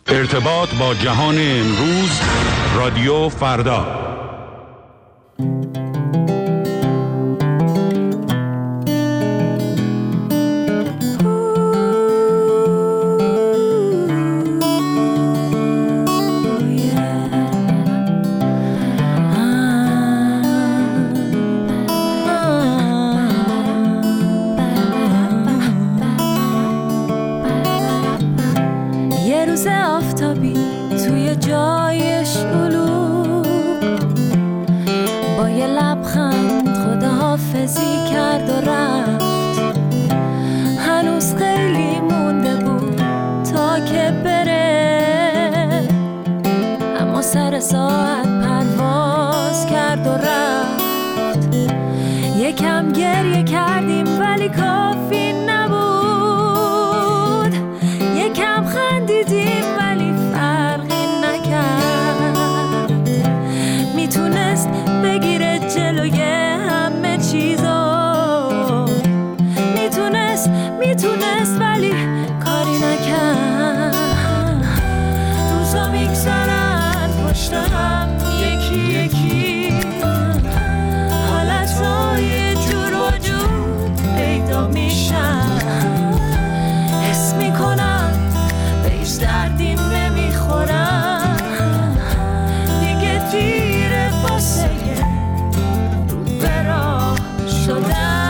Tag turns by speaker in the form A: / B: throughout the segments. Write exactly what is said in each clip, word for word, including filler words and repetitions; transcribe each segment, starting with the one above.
A: ارتباط با جهان امروز، رادیو فردا.
B: ساعت پرواز کرد و رفت. یکم گریه کردیم ولی کافی نبود، یکم خندیدیم ولی فرقی نکرد. میتونست بگیره جلوی همه چیزو، میتونست میتونست ولی کاری نکرد. روزا میگذرن پشت هم یکی یکی، حالتهای جور و جور پیدا میشن. حس میکنم به هیچ دردیم نمیخورم، دیگه دیره واسه رو به راه شدن.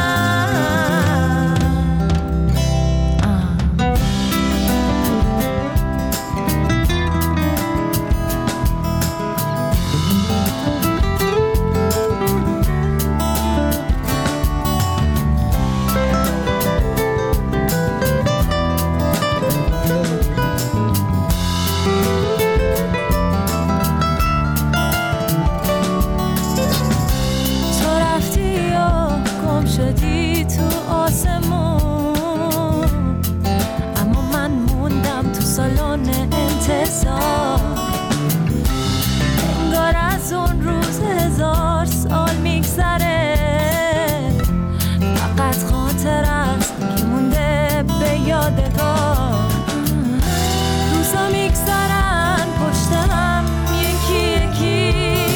B: انگار از اون روز هزار سال میگذره، فقط خاطر است که مونده به یادگار. روزا میگذرن پشت هم یکی یکی،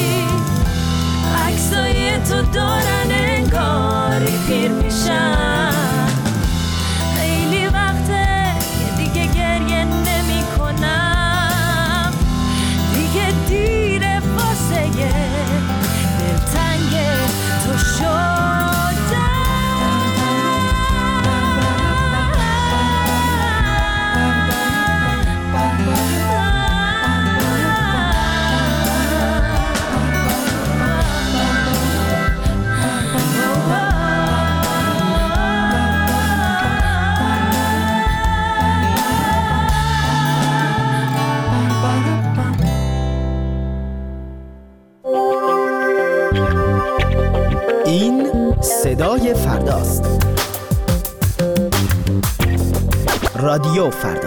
B: عکسای تو دارن انگاری پیر میشن. خیلی وقته که دیگه گریه نمی کنم، دیگه دیره واسه دلتنگ تو
C: این صدای فرداست. رادیو فردا.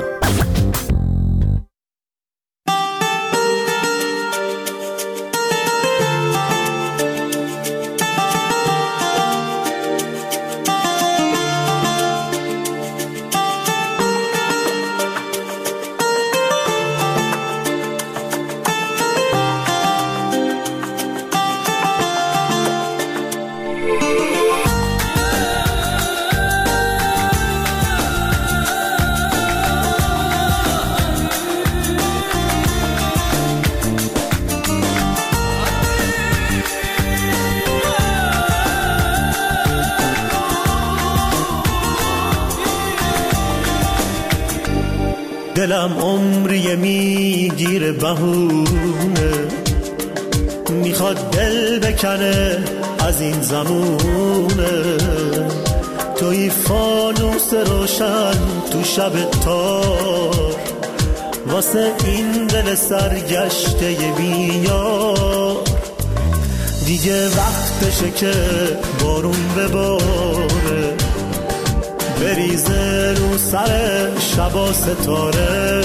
D: دلم عمریه میگیره بهونه، میخواد دل بکنه از این زمونه. توی فانوس روشن تو شب تار، واسه این دل سرگشته بیار. دیگه وقتشه که بارون بباره، بریزه رو سر شبا ستاره.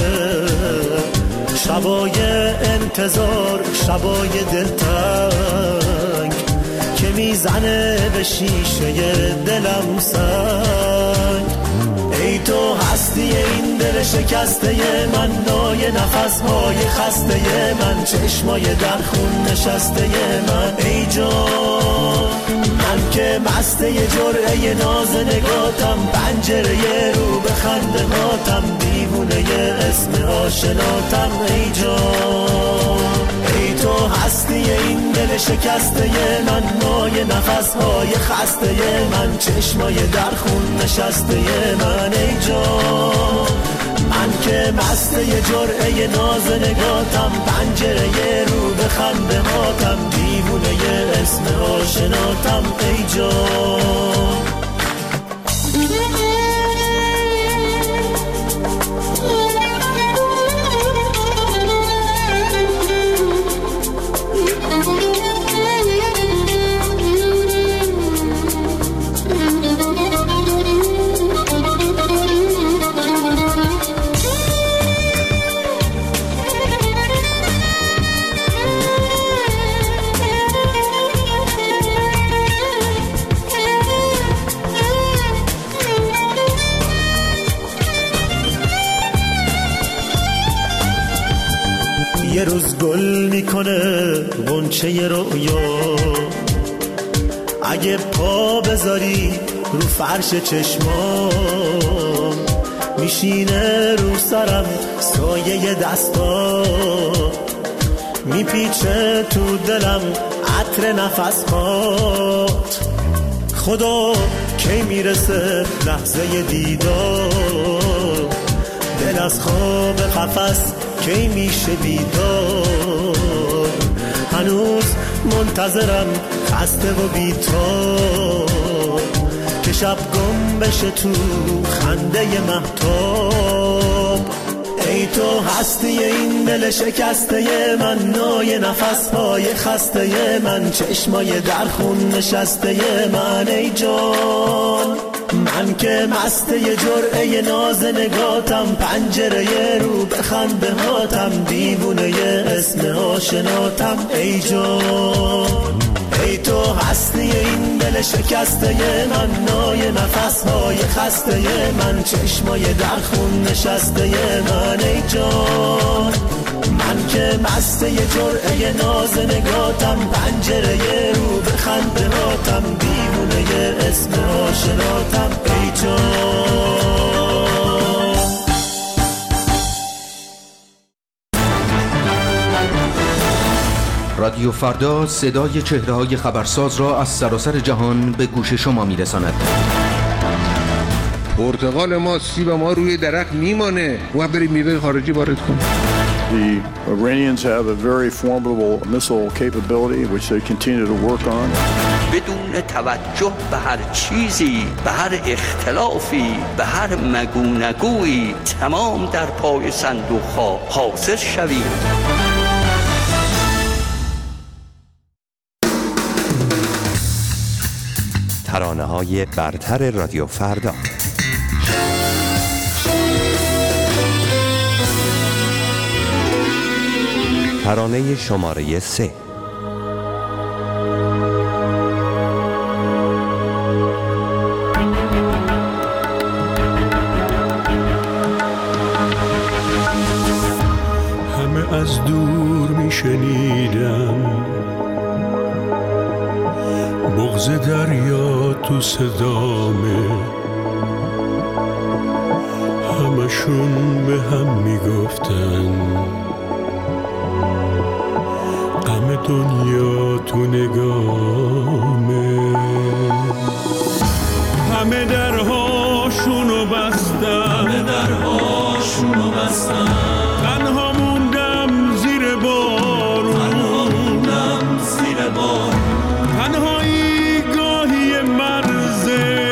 D: شبای انتظار، شبای دلتنگ که میزنه به شیشه دلم سنگ. ای تو هستی این دل شکسته من، نای نفسهای خسته من، چشمای در خون نشسته من. ای جان من که مسته جرعه ناز نگاتم، پنجره رو به خنده هاتم، دیوونه اسم آشناتم. ای جان ای تو هستی این دل شکسته من، نای نفسهای خسته من، چشمای در خون نشسته من. ای جان من که مسته جرعه ناز نگاتم، پنجره رو به خنده هاتم، دیوونه اسم آشناتم. ای جان یه روز گل میکنه غنچه رویا، اگه پا بذاری رو فرش چشمام، میشینه رو سرم سایه دستا، میپیچه تو دلم عطر نفسات. خدا کی میرسه لحظه دیدار، دل از خواب قفس کی میشه بیدار. هنوز منتظرم خسته و بی‌تاب، که شب گم بشه تو خنده مهتاب. ای تو هستی این دل شکسته من، نای نفسهای خسته من، چشمای در خون نشسته من. ای جان من که مسته جرعه ناز نگاتم، پنجره رو به خنده هاتم، دیوونه اسم آشناتم. ای جان ای تو هستی این دل شکسته من، نای نفسهای خسته من، چشمای در خون نشسته من. ای جان من که مسته جرعه ناز نگاتم، پنجره رو به خنده هاتم، دیوونه اسم آشناتم. ای جان
E: رادیو فردا صدای چهره‌های خبرساز را از سراسر جهان به گوش شما می‌رساند.
F: پرتقال ما، سیب ما روی درخت میمانه و بریم میوه خارجی وارد کنیم.
G: The Iranians have a very formidable missile capability which they continue to work on.
H: بدون توجه به هر چیزی، به هر اختلافی، به هر مگونگویی، تمام در پای صندوق ها حاضر شویم.
I: ترانه‌های برتر رادیو فردا. ترانه شماره سه.
J: همه از دور میشنیدم بغض دریا تو صدامه، همشون به هم میگفتن غم دنیا تو نگامه. همه درهاشونو بستن، همه درهاشونو بستن، تنها موندم زیر بارون، تنها موندم زیر بارون. تنهایی گاهی مرزه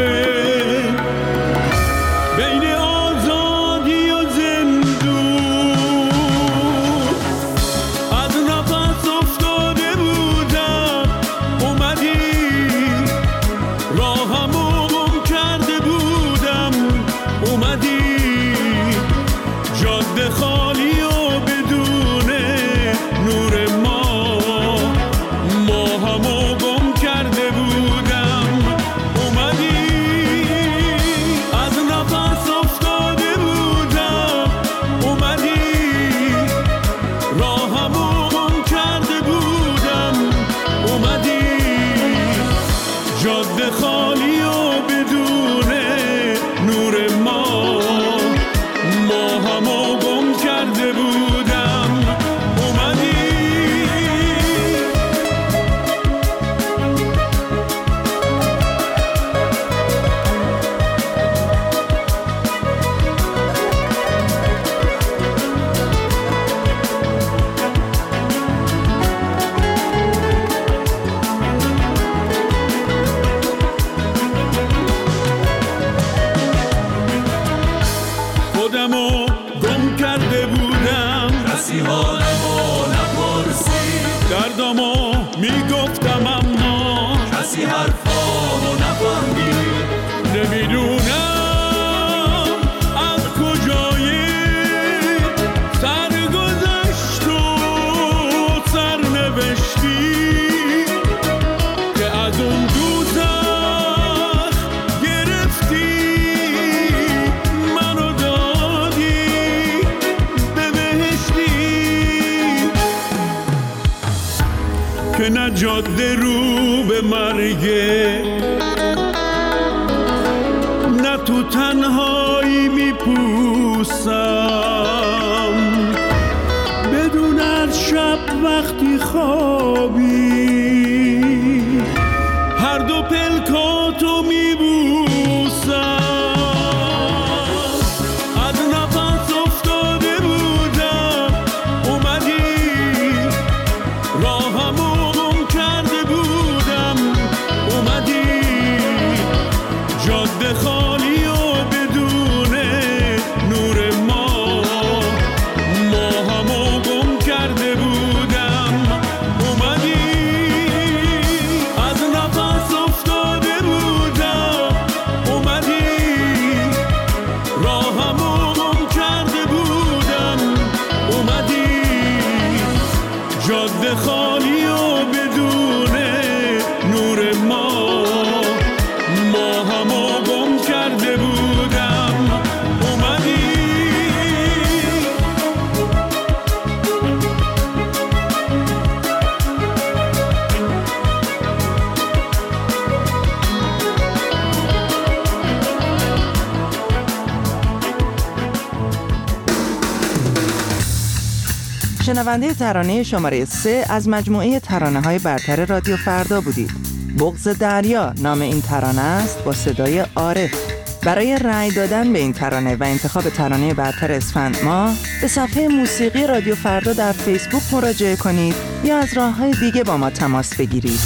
J: بین آزادی و زندون، از نفس افتاده بودم اومدی، راهمو گم کرده بودم اومدی، جاده خالی و بدون نور ما، ما همو گم کرده بودم اومدی، از نفس حالمو نپرسی، دردمو میگفتم اما کسی حرفامو نفهمید. نمیدونم از کجایی سرگذشت و سرنوشتی که از اون دوزخ گرفتی منو دادی به بهشتی، که نه جاده رو به مرگه نه تو تنهایی میپوسم، بدون از شب وقتی خوابی هر دو پلکاتو میبوسم. از نفس افتاده بودم اومدی، راهمو گم کرده بودم اومدی، جاده خالی و بدون نور ما، ماهمو گم کرده بودم اومدی، از نفس افتاده بودم اومدی، راهمو گم کرده بودم اومدی، جاده خالی و بدون نور ما، ماهمو گم کرده بودم اومدی.
K: شنونده ترانه شماره سه از مجموعه ترانه‌های برتر رادیو فردا بودید. بغض دریا نام این ترانه است با صدای عارف. برای رأی دادن به این ترانه و انتخاب ترانه برتر اسفند ماه به صفحه موسیقی رادیو فردا در فیسبوک مراجعه کنید یا از راه‌های دیگه با ما تماس بگیرید.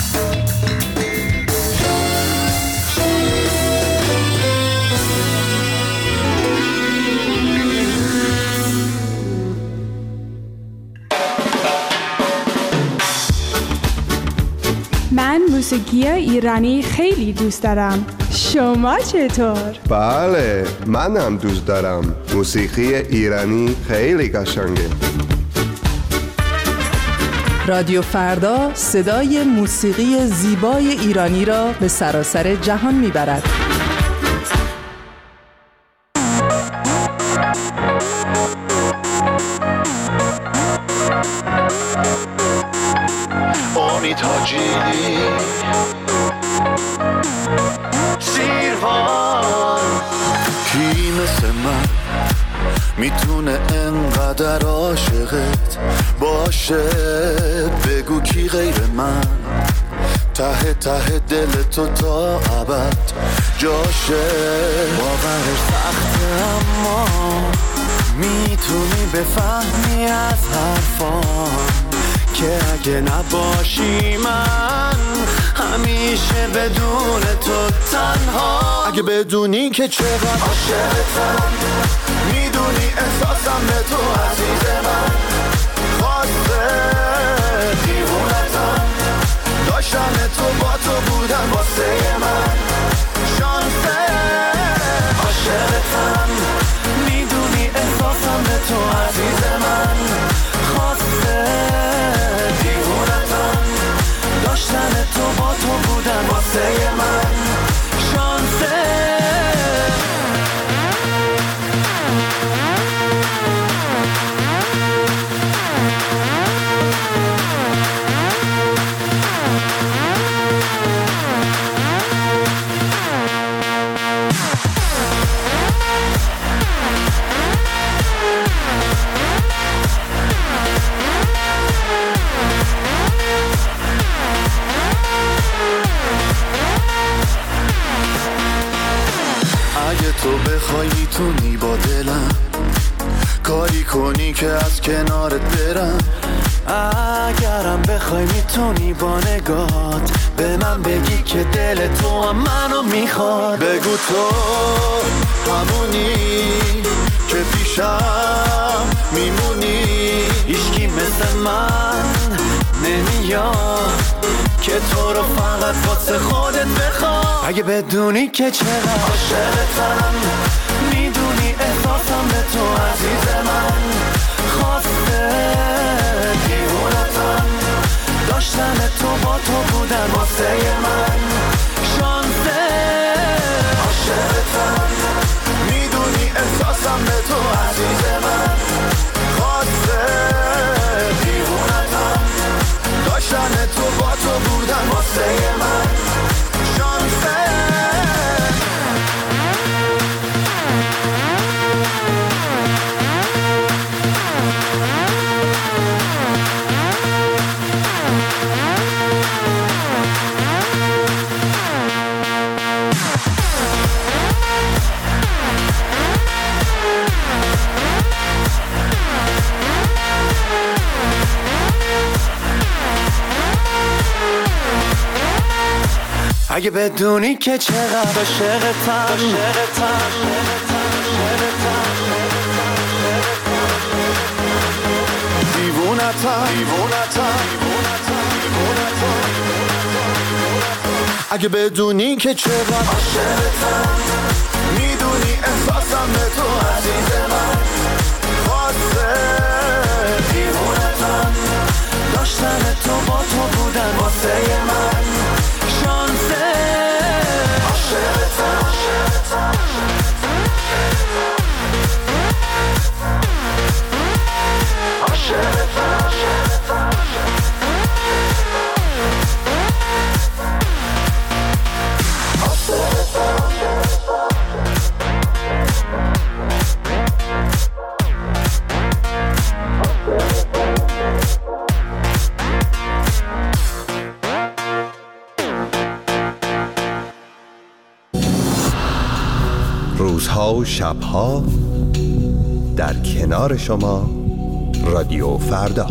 L: من موسیقی ایرانی خیلی دوست دارم. شما چطور؟
M: بله، منم دوست دارم. موسیقی ایرانی خیلی قشنگه.
K: رادیو فردا صدای موسیقی زیبای ایرانی را به سراسر جهان میبرد.
D: آمی تاجی سیروان، کی مثل من میتونه انقدر عاشقت باشه؟ بگو کی غیر من ته ته دل تو تا ابد جاشه؟ باورش سخته اما میتونی بفهمی از حرفان که اگه نباشی من همیشه بدون تو تنها. اگه بدونی که چقدر عاشقتم، میدونی احساسم به تو عزیز من، خواسته دیوونتم، داشتن تو با تو بودن واسه من شانسه. عاشقتم، میدونی احساسم به تو عزیز من، خواسته دیوونتم، داشتن تو با تو بودن واسه من شانسه. تو بخوای میتونی با دلم کاری کنی که از کنارت برم. اگرم بخوای میتونی با نگات به من بگی که دل تو هم منو میخواد. بگو تو همونی که پیشم میمونی، هیچکی تو رو فقط واسه خودت بخوام. اگه بدونی که چقدر عاشقتم، میدونی احساسم به تو عزیز من خواسته دیوونتم، داشتن تو با تو بودن واسه من شانسه. عاشقتم، میدونی احساسم به تو عزیز من خواسته دیوونتم، داشتن تو با تو بودن واسه من شانسه. اگه بدونی که چقدر عاشقتم، دیوونتم، اگه بدونی که چقدر عاشقتم، میدونی احساسم به تو عزیز من خواسته دیوونتم، داشتن تو با تو بودن واسه من شانسه. عاشقتم،
I: روزها و شبها در کنار شما رادیو فردا.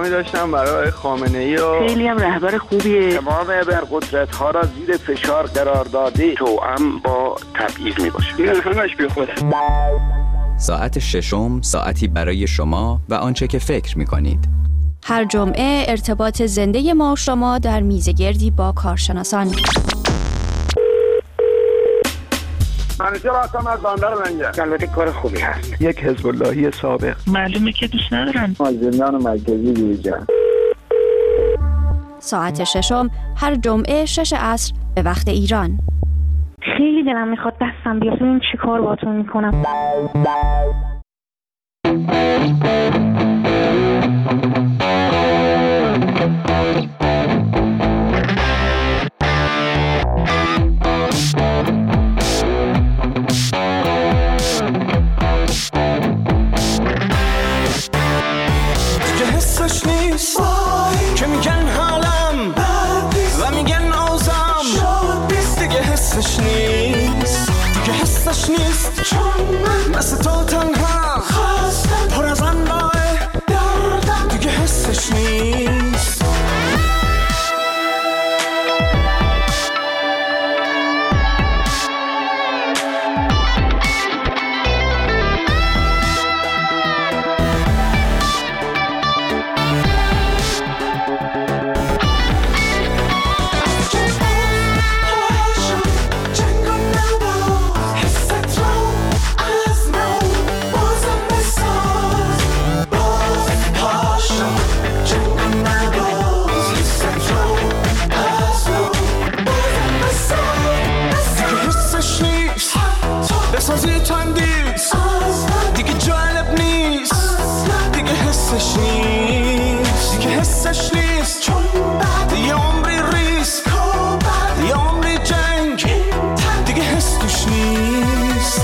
N: احترامی داشتم برای خامنه‌ای و
O: خیلی هم رهبر خوبیه.
P: تمام ابرقدرت‌ها را زیر فشار قرار داده، توأم با تبعیض میباشه. این همش بی خوده.
Q: ساعت ششم ساعتی برای شما و آنچه که فکر می‌کنید.
R: هر جمعه ارتباط زنده ما و شما در میزگردی با کارشناسان.
P: منیجر هستم از بندر لنگر. البته کار خوبی هست.
F: یک حزب اللهی سابق.
O: معلومه که دوست ندارن.
P: از زندان مرکزی بیرون.
R: ساعت ششم هر جمعه شش عصر به وقت ایران.
O: خیلی دلم میخواد دستم بیاد ببینم چی کار باهاتون میکنم.
S: حسش نیست که میگن حالم و میگن آزم دیگه حسش نیست دیگه حسش نیست چون من مثل تو تنها پر از انواع دردم دیگه حسش نیست. بسازی تندیز دیگه جالب نیست دیگه حسش نیست دیگه حسش نیست چون بعد یه عمری ریسک یه عمری جنگ دیگه حس توش نیست.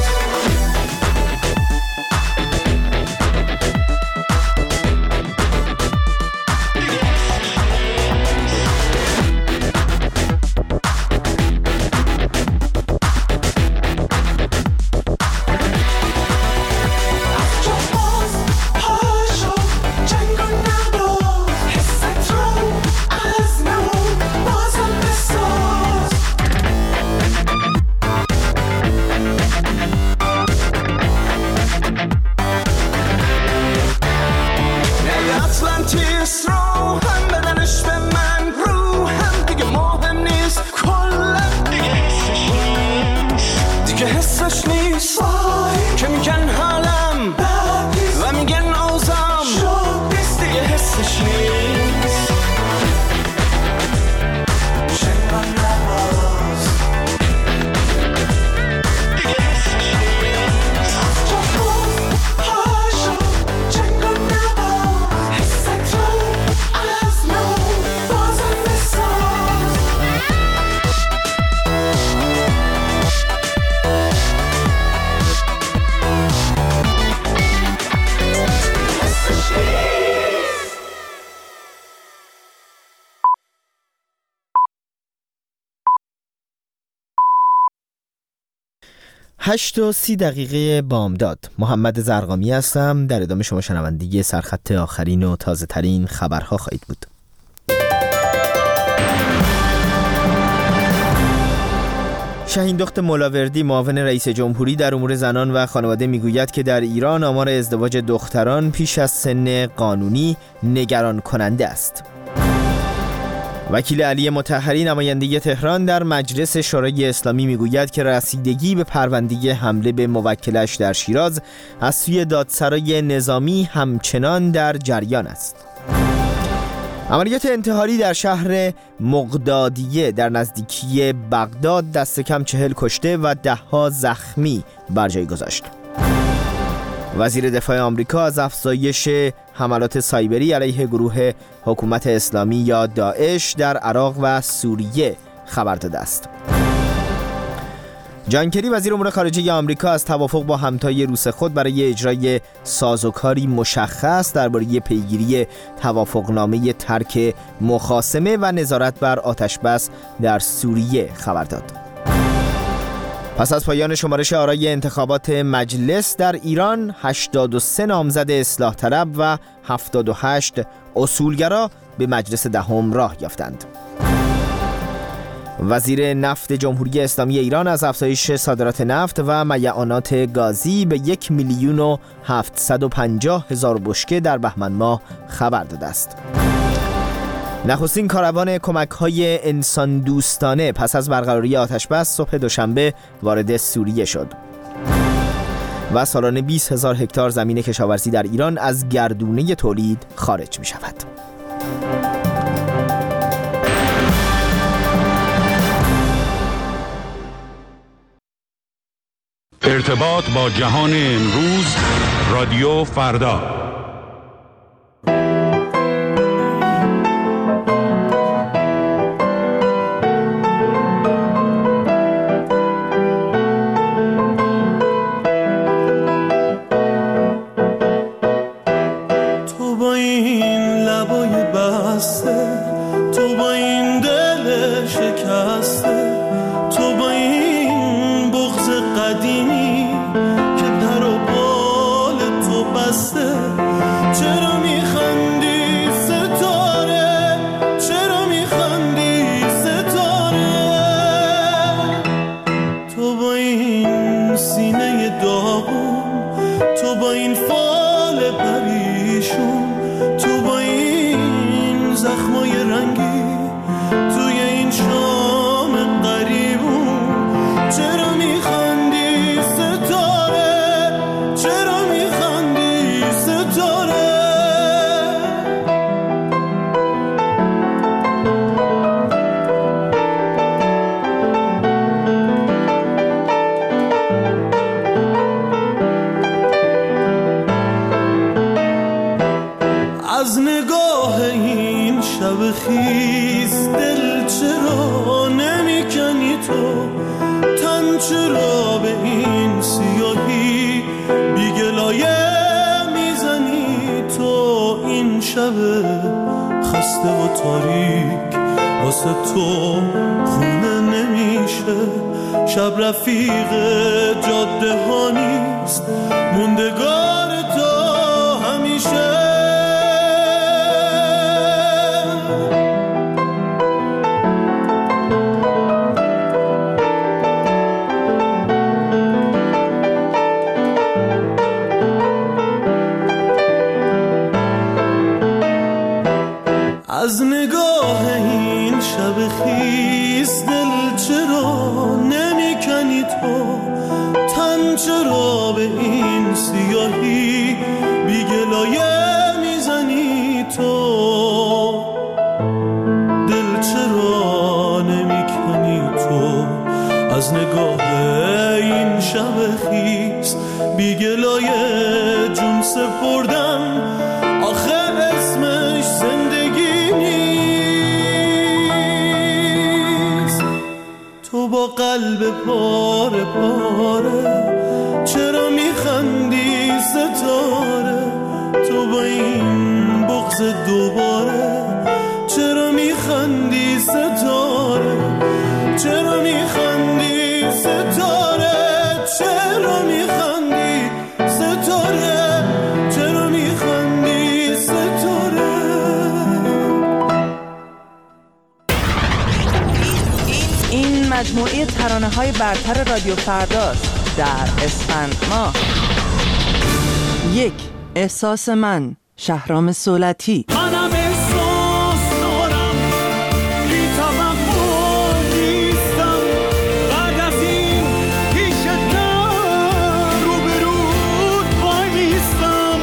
C: هشت و سی دقیقه بامداد. محمد زرقامی هستم. در ادامه شما شنونده سرخط آخرین و تازه ترین خبرها خواهید بود. شاهین دخت مولاوردی معاون رئیس جمهوری در امور زنان و خانواده میگوید که در ایران آمار ازدواج دختران پیش از سن قانونی نگران کننده است. وکیل علی مطهری نماینده تهران در مجلس شورای اسلامی میگوید که رسیدگی به پرونده حمله به موکلش در شیراز از سوی دادسرای نظامی همچنان در جریان است. عملیات انتحاری در شهر مقدادیه در نزدیکی بغداد دست کم چهل کشته و ده ها زخمی بر جای گذاشت. وزیر دفاع آمریکا از افزایش حملات سایبری علیه گروه حکومت اسلامی یا داعش در عراق و سوریه خبر داده است. جان کری وزیر امور خارجه آمریکا از توافق با همتای روس خود برای اجرای سازوکاری مشخص درباره پیگیری توافقنامه ترک مخاصمه و نظارت بر آتشبس در سوریه خبر داد. پس از پایان شمارش آرای انتخابات مجلس در ایران، هشتاد و سه نامزد اصلاح طلب و هفتاد و هشت اصولگرا به مجلس دهم راه یافتند. وزیر نفت جمهوری اسلامی ایران از افزایش صادرات نفت و میعانات گازی به یک میلیون و هفتصد و پنجاه هزار بشکه در بهمن ماه خبر داده است. نخستین کاروان کمک‌های انسان دوستانه پس از برقراری آتش‌بس صبح دوشنبه وارد سوریه شد. و سالانه بیست هزار هکتار زمین کشاورزی در ایران از گردونه تولید خارج می شود.
A: ارتباط با جهان امروز، رادیو فردا.
D: تو با این لبای بسته، تو با این دل شکسته، تو با این بغض قدیمی که در و بال تو بسته، چرا میخندی ستاره، چرا میخندی ستاره، تو با این سینه داغون، تو با این فال پریشون، تو با این زخمای رنگی توی این شام قریبون، چرا میخندی ستاره، چرا میخندی ستاره. از نگاه این شب خیز دل چرا نمیکنی تو، تن چرا به این سیاهی بیگلایه میزنی تو، این شب خسته و تاریک واسه تو خونه نمیشه، شب رفیق جاده ها نیست، موندگار تو همیشه. از نگاه این شب خیز دل چرا نمیکنی تو، تن چرا به این سیاهی بیگلایه میزنی تو، دل چرا نمیکنی تو، از نگاه این شب خیز بیگلایه جون سپردم، آخه اسمش زندگی نیست. تو با قلب پاره پاره چرا میخندی ستاره، تو با این بغض دوباره چرا میخندی ستاره، چرا میخندی ستاره، چرا میخندی ستاره، چرا میخندی ستاره.
K: این مجموعه ترانه‌های برتر رادیو فرداست در اسفند ماه. یک، احساس من، شهرام صولتی.
J: منم احساس دارم بی توقع نیستم، بعد از این پیشت نه روبروت بایستم،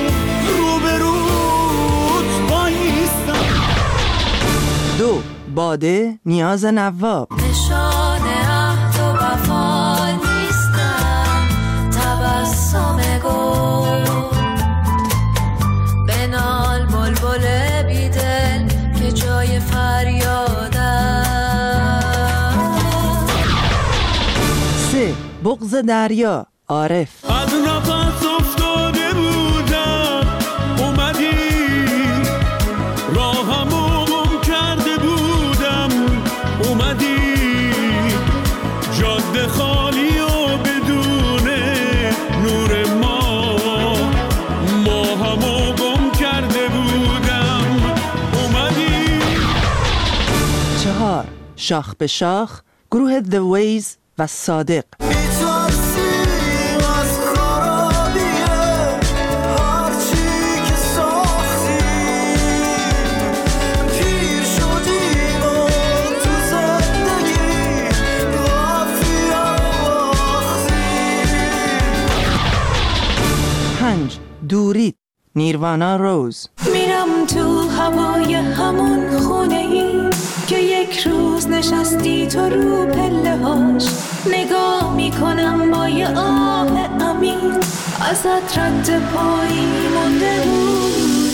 J: روبروت بایستم.
K: دو، باده، نیاز نواب.
B: نشان عهد و وفا نیستم، تبسم گل بنال بلبل بیدل که جای فریادم.
K: سه، بغض دریا، عارف.
J: از نفس افتاده بودم اومدی، راهمو گم کرده بودم اومدی، جاده خالی و
K: شاخ به شاخ، گروه The Ways و صادق. پنج دورید، نیروانا روز.
B: میرم تو هوای همون خونه ای که یک روز نشستی تو رو پله هاش، نگاه میکنم با یه آه عمیق، ازت رد پایی مونده بود.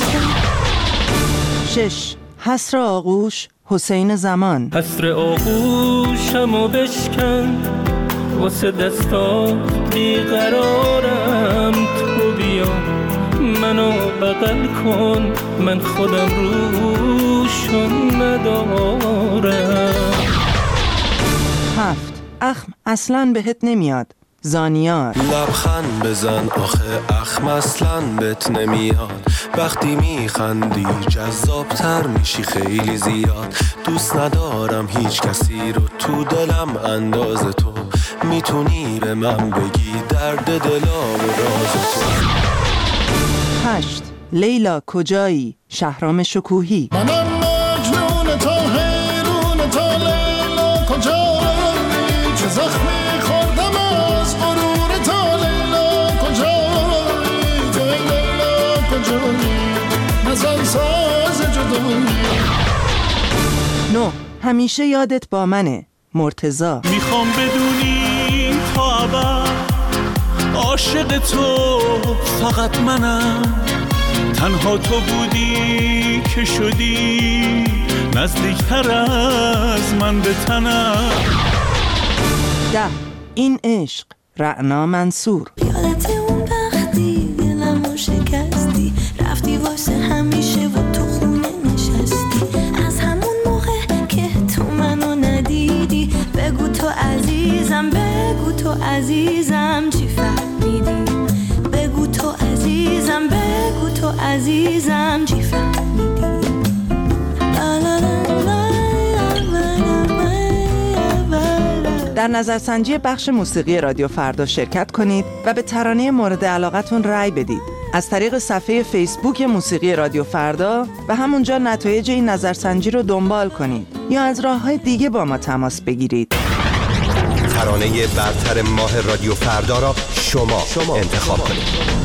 K: شش حسر آغوش، حسین زمان.
T: حسر آغوشمو بشکن واسه دستات بیقرارم، تو بیا منو بغل کن، من خودم روشون ندارم.
K: هفت اخم اصلاً بهت نمیاد، زانیار.
U: لبخند بزن آخه اخم اصلاً بهت نمیاد، وقتی میخندی جذابتر میشی خیلی زیاد، دوست ندارم هیچ کسی رو تو دلم انداز تو، میتونی به من بگی درد دلا و راز تو.
K: هشت لیلا کجایی، شهرام شکوهی.
V: منم مجنون تا حیرون تا لیلا کجایی، چه زخمی خوردم از غرور تا لیلا کجایی، تو لیلا کجایی، نزن ساز جدایی.
K: نو همیشه یادت با منه، مرتضی.
J: میخوام بدونی تا ابد عاشق تو فقط منم، تنها تو بودی که شدی نزدیکتر از من به تنم.
K: ده این عشق، رعنا منصور.
B: یادت اون وقتی دلمو شکستی، رفتی واسه همیشه و تو خونه نشستی، از همون موقع که تو منو ندیدی، بگو تو عزیزم، بگو تو عزیزم چی فهمیدی، بگو تو عزیزم، بگو تو عزیزم چی فهمیدی.
K: در نظرسنجی بخش موسیقی رادیو فردا شرکت کنید و به ترانه مورد علاقتون رأی بدید از طریق صفحه فیسبوک موسیقی رادیو فردا و همونجا نتایج این نظرسنجی رو دنبال کنید یا از راه‌های دیگه با ما تماس بگیرید.
I: ترانه برتر ماه رادیو فردا را شما, شما انتخاب کنید.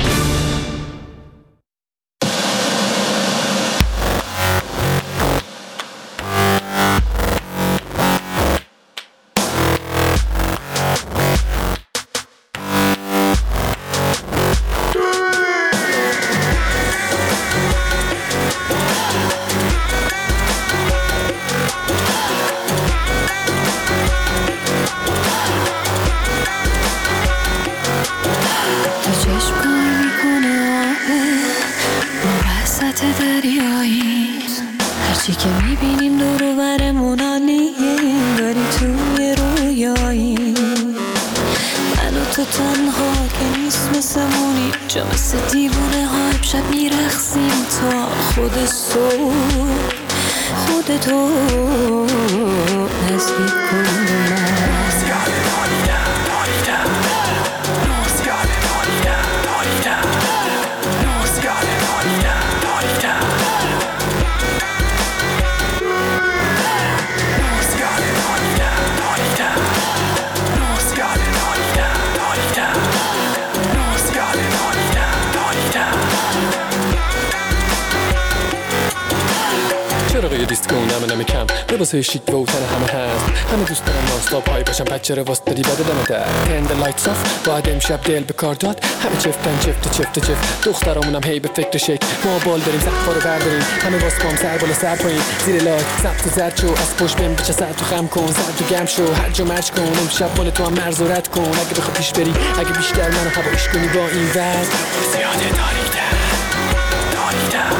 B: هرچی که میبینیم دور و برمون عالیه، داری توی رویایی، من و تو تنها که نیست مثلمونی، جا مثل دیوونه ها شب میرخسیم تا خود صبح، خودتو نزدیک کن به من.
W: چراغ دیسکو نمه نمه کم لباسای شیک و تن همه هست، همه دوست دارم نانستاپ های باشم، بچه رو واسه دادی بده دمه در تند لایتس آف، باید امشب دل به کار داد، همه چفتن چفت چفت چفت، دخترامونم هی به فکر شک، ما بال داریم سقفا رو برداریم، همه واسه پام سر بالا سر پایین، زیر لایت سبت و زرد شو، از پشت بهم بچه سر تو خم کن، سر تو گم شو، هر جا مرج کن، امشب مال تو هم مرز و رد کن، اگه بخوای پیش بری، اگه بیشتر منو هوایش کنی با این وضع زیاده تاریک‌تر تاریک‌تر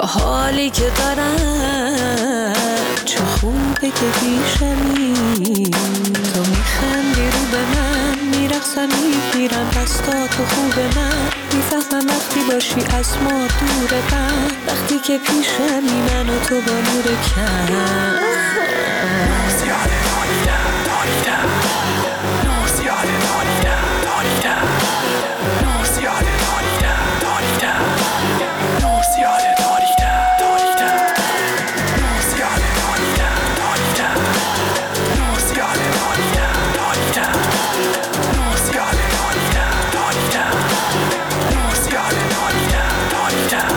B: با حالی که دارم چه خوبه که پیشمی، تو میخندی رو به من، میرقصم میگیرم دستاتو خوب من، میفهمم وقتی باشی از ما دور من، وقتی که پیشمی من و تو با نور کم زیاده داریدم داریدم زیاده داریدم داریدم زیاده داریدم داریدم زیاده داریدم داریدم زیاده داریدم داریدم زیاده داریدم داریدم زیاده داریدم داریدم زیاده داریدم داریدم.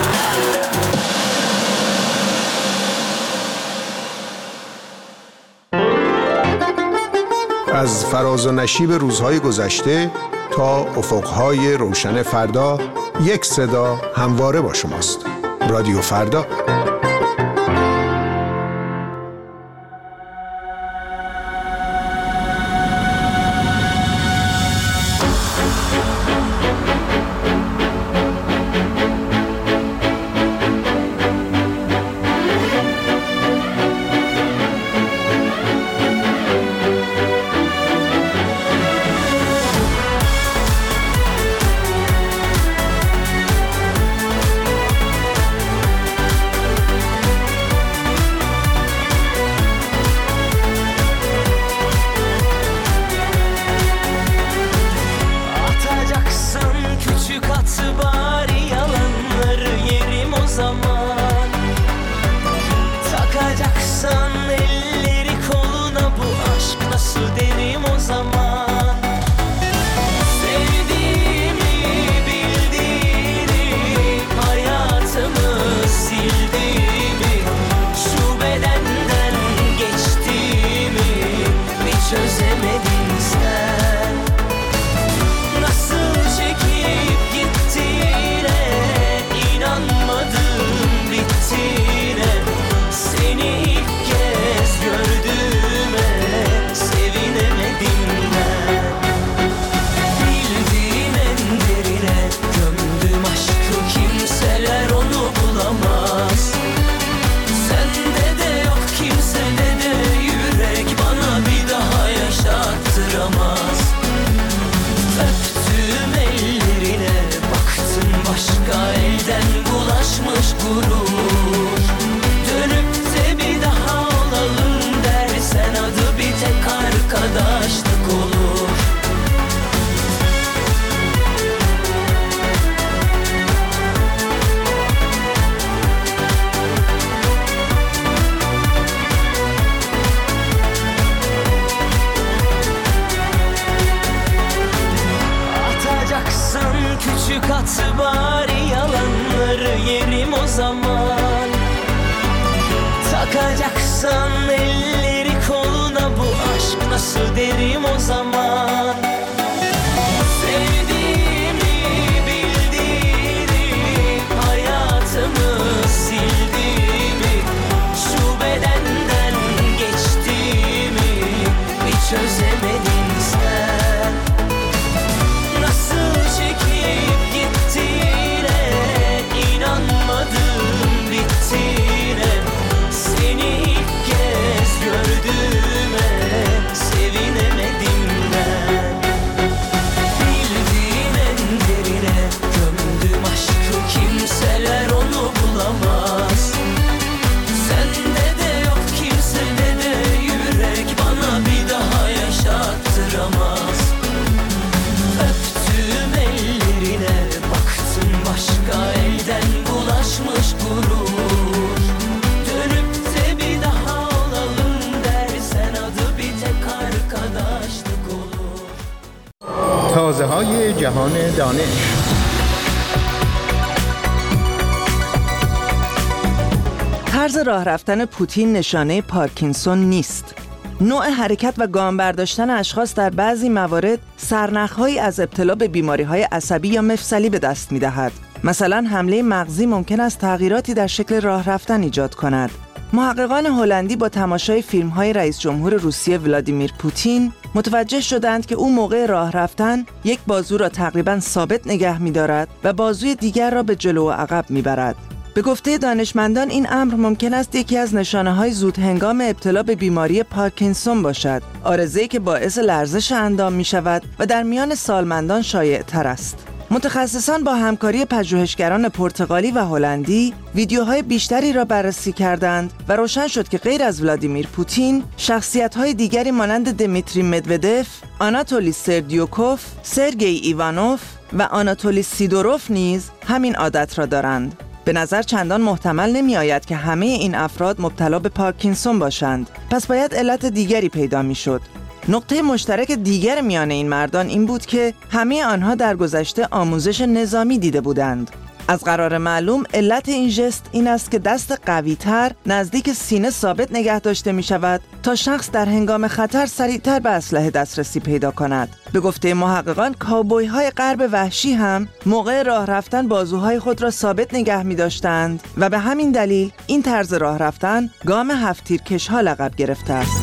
E: از فراز و نشیب روزهای گذشته تا افقهای روشن فردا، یک صدا همواره با شماست. رادیو فردا.
G: تازه‌های جهان دانش.
K: طرز راه رفتن پوتین نشانه پارکینسون نیست. نوع حرکت و گام برداشتن اشخاص در بعضی موارد سرنخ‌هایی از ابتلا به بیماری‌های عصبی یا مفصلی به دست می‌دهد. مثلا حمله مغزی ممکن است تغییراتی در شکل راه رفتن ایجاد کند. محققان هلندی با تماشای فیلم‌های رئیس جمهور روسیه ولادیمیر پوتین متوجه شدند که او موقع راه رفتن یک بازو را تقریباً ثابت نگه می‌دارد و بازوی دیگر را به جلو و عقب می‌برد. به گفته دانشمندان این امر ممکن است یکی از نشانه‌های زود هنگام ابتلا به بیماری پارکینسون باشد، عارضه‌ای که باعث لرزش اندام می‌شود و در میان سالمندان شایع‌تر است. متخصصان با همکاری پژوهشگران پرتغالی و هلندی ویدیوهای بیشتری را بررسی کردند و روشن شد که غیر از ولادیمیر پوتین، شخصیت‌های دیگری مانند دمیتری مدودف، آناتولی سردیوکوف، سرگئی ایوانوف و آناتولی سیدوروف نیز همین عادت را دارند. به نظر چندان محتمل نمی آید که همه این افراد مبتلا به پارکینسون باشند، پس باید علت دیگری پیدا می شد. نقطه مشترک دیگر میان این مردان این بود که همه آنها در گذشته آموزش نظامی دیده بودند. از قرار معلوم علت این ژست این است که دست قوی‌تر نزدیک سینه ثابت نگه داشته می شود تا شخص در هنگام خطر سریعتر به اسلحه دسترسی پیدا کند. به گفته محققان کاوبوی های غرب وحشی هم موقع راه رفتن بازوهای خود را ثابت نگه می داشتند و به همین دلیل این طرز راه رفتن گام هفت تیرکش ها لقب گرفته است.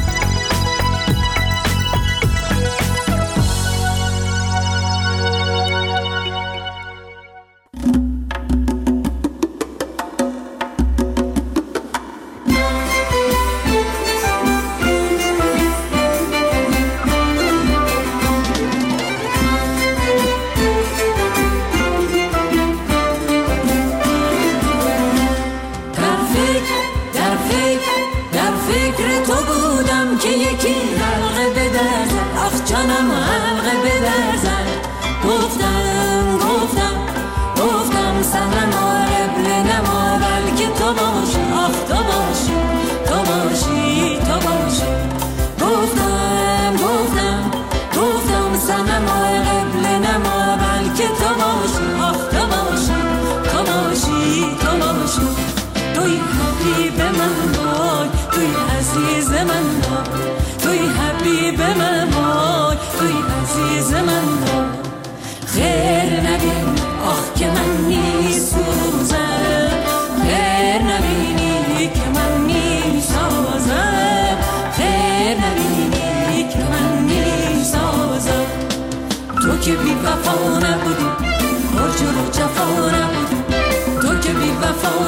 B: که بی وفا نبودی برج رو جفا نبودی تو که بی وفا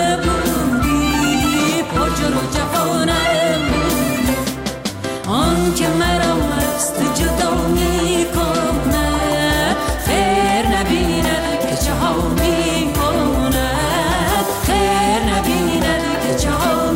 B: نبودی برج رو جفا نبودی آن که مرا است جدا میکنه خیر نبیند که چه ها میکنه خیر نبیند که چه ها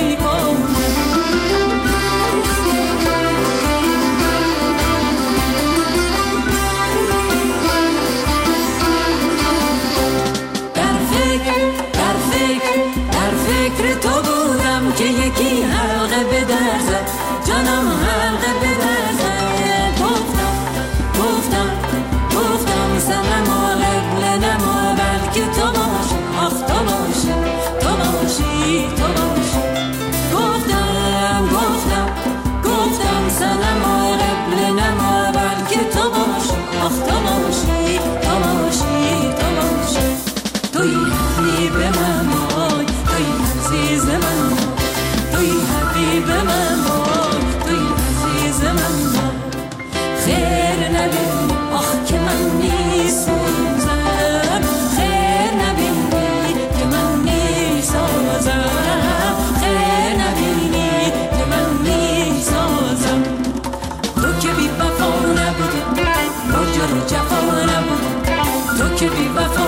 B: که یکی حلقه به در زد جانم حلقه به در زد گفتم گفتم گفتم سلام قبل نما بلکه تو باشی آخ تو باشی تو باشی تو باشی گفتم گفتم گفتم سلام قبل نما بلکه تو باشی آخ تو باشی تو باشی تو باشی توی حبیب من وای توی عزیز من توی حبیب من وای توی عزیز من وای خیر نبینی آخ که من میسوزم خیر نبینی که من میسازم خیر نبینی که من میسازم تو که بی وفا نبودی برج رو جفا نبودی تو که بی وفا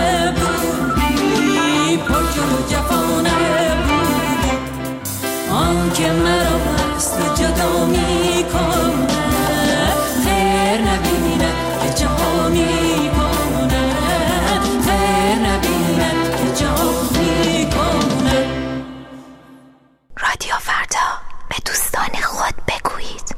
B: نبودی برج رو جفا نبودی آن که مرا است جدا میکنه خیر نبیند که چه ها میکنه خیر نبیند که چه ها میکنه.
G: رادیو فردا به دوستان خود بگویید.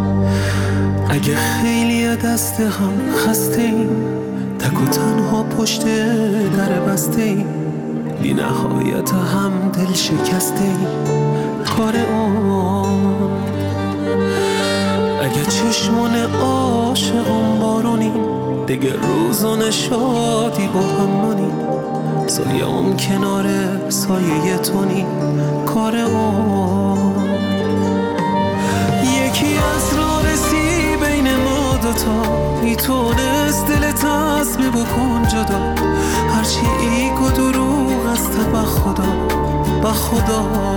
U: اگه خیلی دست هم خسته ایم تک و تنها پشت پشت در بسته ای، بی نهایت هم دل شکسته ای. کار اون اگه چشمون عاشقم بارونی، دیگه روزان شادی با همونی، سایه اون کنار سایه تونی. کار اون یکی از راه رسی بین ما دوتا، میتونست دلت عزم بکن جدا. هرچی ایگ و دروغ است به خدا، به خدا.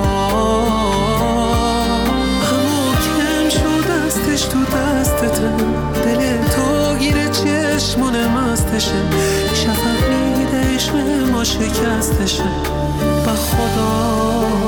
U: همو کم شد دستش تو دستته، دل تو گیره چشمونه مستشه. شفق میده عشق ما شکستشه، به خدا.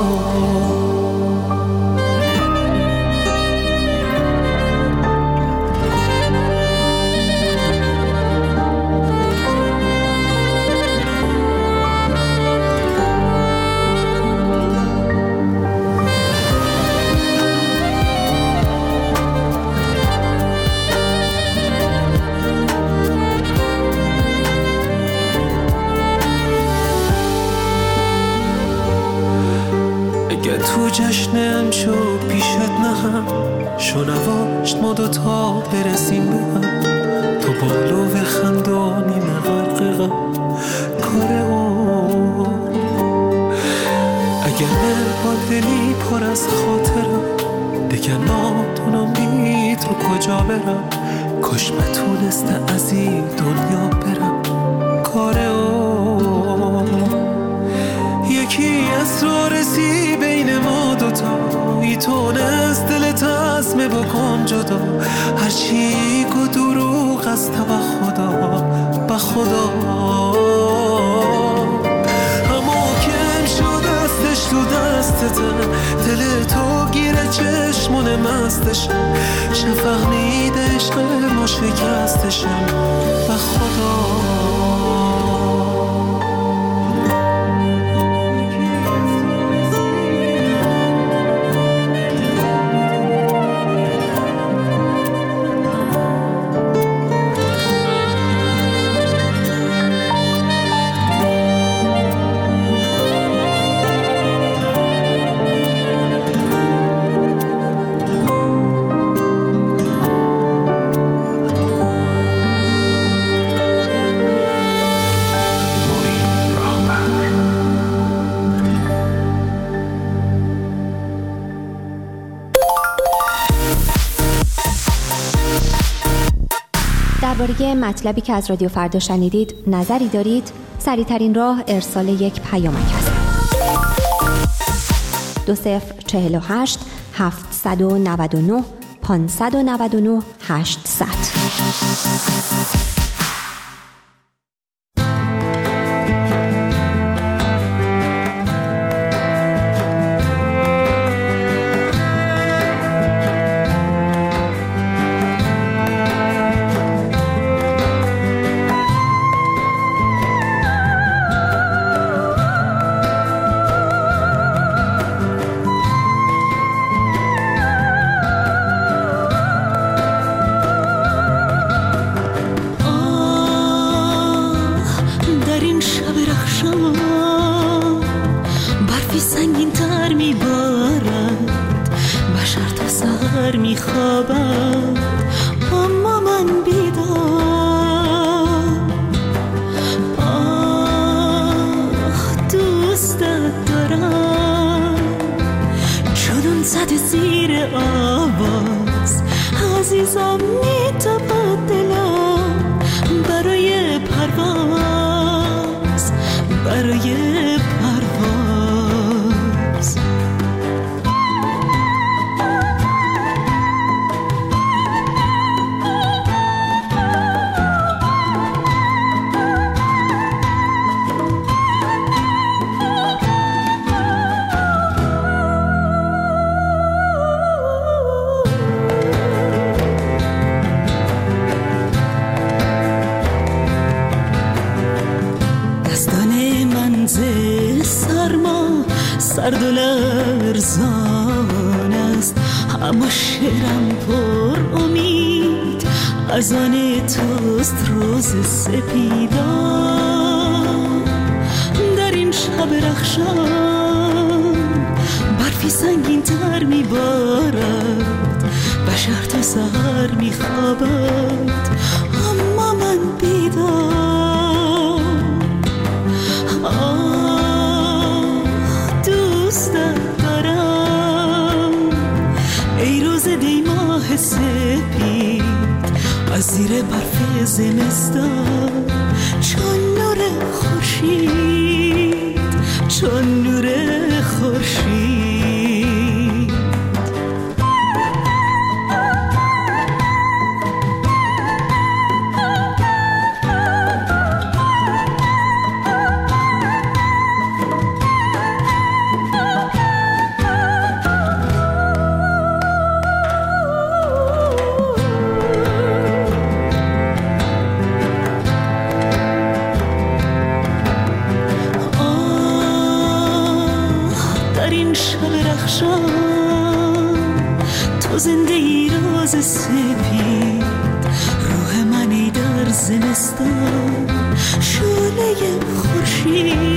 U: تو جشنم شو پیشت نهم، شو نواشت ما دوتا برسیم به هم. تو بالو و خندانی مغرق غم. کار اون اگر من با دلی پر از خاطرم، دیگه نادونم بید رو کجا برم. کاش بتونسته از این دنیا برم. کار اون یکی از راه رسی بین ما دوتا، میتونست دلت عزم بکن جدا. هرچی گو دروغ است به خدا، به خدا. اما کم شد دستش تو دستته، دل تو گیره چشمونه مستشه. شفق میده عشق ما شکستشه، به خدا.
H: درباره مطلبی که از رادیو فردا شنیدید نظری دارید؟ سریع‌ترین راه ارسال یک پیامک است. دو صفر چهل و هشت هفتصد و نود و نه پانصد و نود و نه هشتصد.
B: سرد و لرزان است، اما شعرم پر امید از آن توست روز سپیدان. شب رخشان برفی سنگین تر میبارد، بشر تا سحر میخوابد اما من بیدار. آه دوست دارم ای روز دی ماه سپید از زیر برف زمستان، چون نور خورشید، چون نور خورشید. تو زنده ای روز سپید، روح منی در زمستان، شعله خورشید.